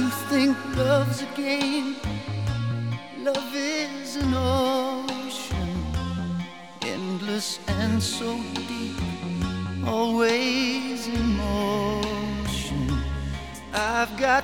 You think love's a game. Love is an ocean, endless and so deep, always in motion. I've got